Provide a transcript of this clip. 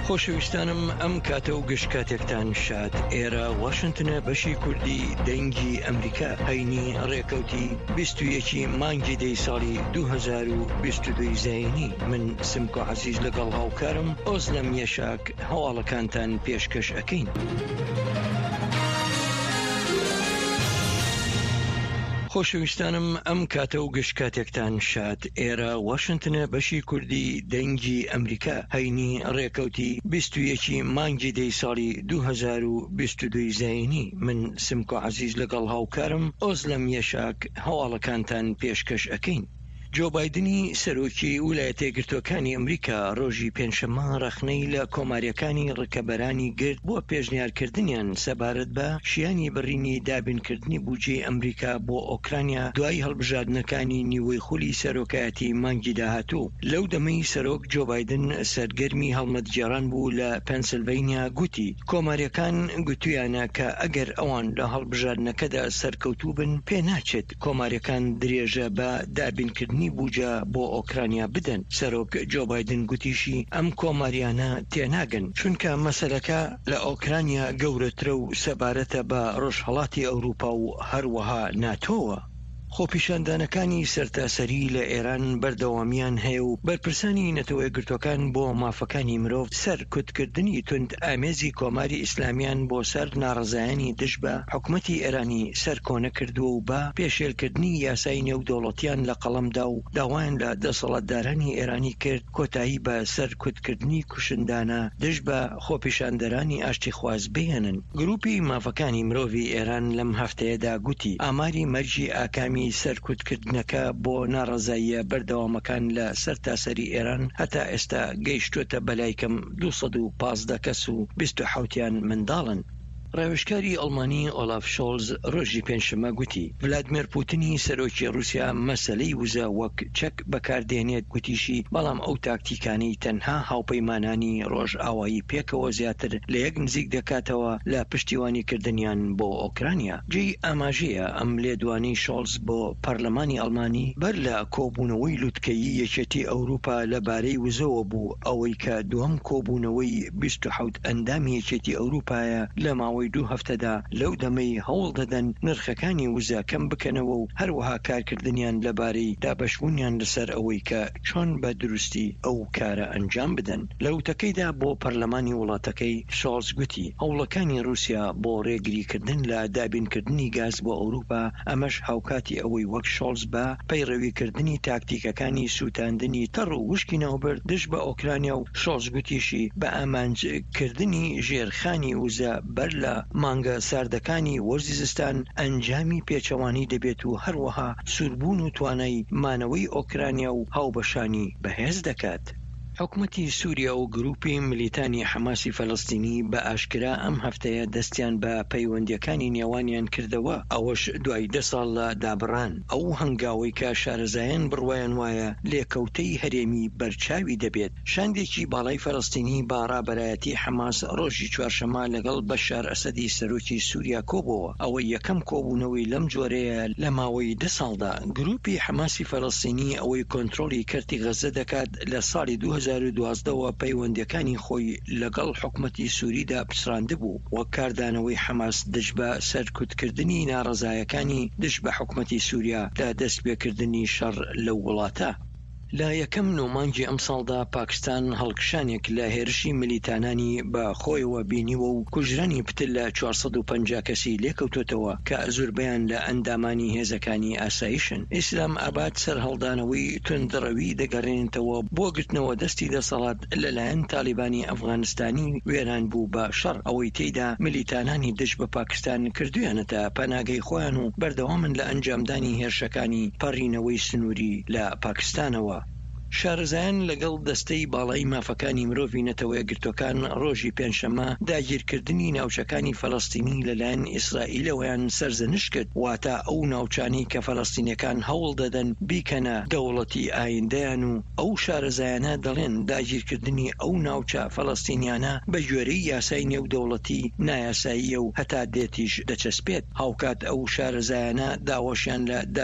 خۆشەویستانم ئەم کاتە و گشت کاتێکتان شاد. ئێرە واشنتنە بەشی کوردی دەنگی ئەمریکا هەینی ڕێکەوتی 21 مانگی دەی ساڵی 2022 زاینی. من سمکۆ عەزیز لەگەڵ هاوکارم ئۆزلەم یەشاک هەواڵەکانتان پێشکەش ئەکەین. خۆشەویستانم ئەم کاتە و گشت کاتێکتان شاد. ئێرە واشنتنە بەشی کوردی دەنگی ئەمریکا هەینی ڕێکەوتی 21 مانگی دەی ساڵی 2022 زاینی. من سمکۆ عەزیز لەگەڵ هاوکارم ئۆزلەم یەشاک هەواڵەکانتان پێشکەش ئەکەین. جۆ بایدنی سەرۆکی ویلایەتە یەکگرتووەکانی ئەمریکا ڕۆژی پێنجشەممە ڕەخنەی لە کۆماریەکانی ڕکەبەرانی گرت بۆ پێشنیارکردنیان سەبارەت بە شیانی بڕینی دابینکردنی بودجەی ئەمریکا بۆ ئۆکرانیا دوای هەڵبژاردنەکانی نیوەی خولی سەرۆکایەتی مانگی داهاتوو. لەو دەمەی سەرۆک جۆ بایدن سەرگەرمی هەڵمەتگێڕان بوو لە پەنسیلڤینیا گوتی کۆماریەکان گوتویانە کە ئەگەر ئەوان لە هەڵبژاردنەکەدا سەرکەوتوو بن پێناچێت کۆماریەکان درێژە بە دابینکردنی بوجە بۆ ئۆکرانیا بدەن. سەرۆک جۆ بایدن گوتیشی ئەم کۆماریانە تێناگەن چونکە مەسەلەکە لە ئۆکرانیا گەورەترە و سەبارەتە بە ڕۆژهەڵاتی ئەوروپا و هەروەها ناتۆوە. خۆپیشاندانەکانی سەرتاسەری لە ئێران بەردەوامیان هەیە و بەرپرسانی نەتەوە یەکگرتووەکان بۆ مافەکانی مرۆڤ سەر کوتکردنی تند ئامێزی کۆماری ئیسلامیان بۆ سەر ناڕەزایانی دژ بە حکومەتی ئێرانی سەر کۆنە کردووە و بە پێشێلکردنی یاسای نێودەوڵەتیان لە قەڵەمدا و داوایان لە دەسەڵاتدارانی ئێرانی کرد کۆتایی بە سەر کوتکردنی کوشندانە دژ بە خۆپیشاندەرانی ئاشتی خواز بهێنن. گروپی مافەکانی مرۆڤی ئێران لەم هەفتەیەدا گوتی ئاماری مەرجی ئاکامی سەرکوتکردنەکە بۆ ناڕەزاییە بەردەوامەکان لە سەرتاسەری ئێران هەتا ئێستا گەیشتوتە بەلای کەم 215 کەس و 27یان منداڵن. ڕاوێژکاری ئەڵمانی ئۆلاف شۆڵز ڕۆژی پێنجشەممە گوتی ڤلادیمیر پوتینی سەرۆکی رووسیا مەسەلەی وزە وەک چەک بەکاردێنێت گوتیشی بەڵام ئەو تاکتیکانەی تەنها هاوپەیمانانی ڕۆژ ئاوایی پێکەوە زیاتر لە یەک نزیک دەکاتەوە لە پشتیوانیکردنیان بۆ ئۆکرانیا. جێی ئاماژەیە ئەم لێدوانەی شۆڵز بۆ پەرلەمانی ئەڵمانی بەر لە کۆبوونەوەی لوتکەیی یەکێتی ئەوروپا لەبارەی وزەوە بوو ئەوەی کە دووەم کۆبوونەوەی 27 ئەندامی یەکێتی ئەوروپایە لە ماوەی 2 هەفتەدا لەو دەمەی هەوڵ دەدەن نرخەکانی وزە کەم بکەنەوە و هەروەها کارکردنیان لەبارەی دابەشبوونیان لەسەر ئەوەی کە چۆن بە دروستی ئەو کارە ئەنجام بدەن. لە وتەکەیدا بۆ پەرلەمانی وڵاتەکەی شۆڵز گوتی هەوڵەکانی رووسیا بۆ ڕێگریکردن لە دابینکردنی گاز بۆ ئەوروپا ئەمەش هاوکاتی ئەوەی وەک شۆڵز بە پەیڕەویکردنی تاکتیکەکانی سووتاندنی تەڕ و وشکی ناوبەر دژ بە ئۆکرانیا و شۆڵز گوتیشی بە ئامانجکردنی ژێرخانی وزە بەر لە مانگە ساردەکانی وەرزی زستان ئەنجامی پێچەوانی دەبێت و هەروەها سوربوون و توانای مانەوەی ئۆکرانیا و هاوبەشانی بەهێز دەکات. حکومەتی سووریا و گروپی ملیتانی حەماسی فەلەستینی بە ئاشکرا ئەم هەفتەیە دەستیان بە پەیوەندیەکانی نێوانیان کردەوە ئەوەش دوای 10 ساڵ لە دابڕان. ئەو هەنگاوەی کە شارەزایان بڕوایان وایە لێکەوتەی هەرێمی بەرچاوی دەبێت. شاندێکی باڵای فەلەستینی با ڕابەرایەتی حەماس ڕۆژی چوارشەممە لەگەڵ بەشار ئەسەدی سەرۆکی سووریا کۆبەوە. ئەوەی یەکەم کۆبوونەوەی لەم جۆرەیە لە ماوەی 10 ساڵدا. گروپی حەماسی فەلەستینی ئەوەی کۆنتڕۆلی کەرتی غەزە دەکات لە ساڵی 2012ەوە پەیوەندیەکانی خۆی لەگەڵ حکومەتی سووریدا پچڕاندبوو وەک کاردانەوەی حەماس دژ بە سەرکوتکردنی ناڕەزایەکانی دژ بە حکومەتی سووریا لە دەستپێکردنی شەڕ لەو وڵاتە. لە یەکەم نۆمانگی ئەم ساڵدا پاکستان هەڵکشانێک لە هێرشی ملیتانانی بە خۆیەوە بینیوە و کوژرانی پتر لە 450 کەسی لێکەوتوتەوە کە زۆربیان لە ئەندامانی هێزەکانی ئاسایشن. ئیسلام ئاباد سەرهەڵدانەوەی توندڕەوی دەگەڕێنێتەوە بۆ گرتنەوە دەستی دەسەڵات لەلایەن تالیبانی ئەفغانستانی وێران بوو بە شەڕ ئەوەی تێیدا ملیتانانی دژ بە پاکستان کردویانەتە پەناگەی خۆیان و بەردەوامن لە ئەنجامدانی هێرشەکانی پەڕینەوەی سنووری لە پاکستانەوە. شارەزایان لەگەڵ دەستەی باڵای مافەکانی مرۆڤی نەتەوە یەکگرتووەکان ڕۆژی پێنجشەممە داگیرکردنی ناوچەکانی فەلەستینی لەلایەن ئیسرائیلەوەیان سەرزەنش کرد واتە ئەو ناوچانەی کە فەلەستینیەکان هەوڵ دەدەن بیکەنە دەوڵەتی ئایندەیان و ئەو شارەزایانە دەڵێن داگیرکردنی ئەو ناوچە فەلەستینیانە بە گوێرەی یاسای نێودەوڵەتی نایاساییە و هەتا دێتیش دەچەسپێت. هاوکات ئەو شارەزایانە داوەشیان لە